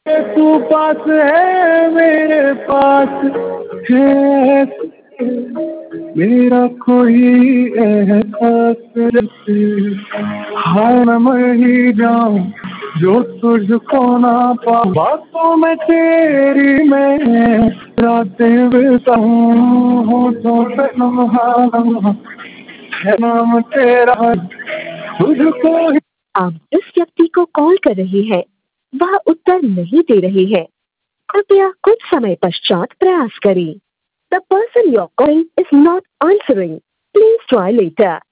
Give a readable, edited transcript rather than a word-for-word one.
तू पास है मेरे पास है, मेरा कोई एहसास जैसे हाय मैं मर ही जाऊं जो तुझको ना पाऊं, बातों में तेरी मैं रातें बिताऊं, होठों पे लम्हा लम्हा है नाम तेरा, तुझको ही। आप जिस व्यक्ति को कॉल कर रही है वह उत्तर नहीं दे रही है, कृपया कुछ समय पश्चात प्रयास करें। The person you are calling is not answering, please try letter.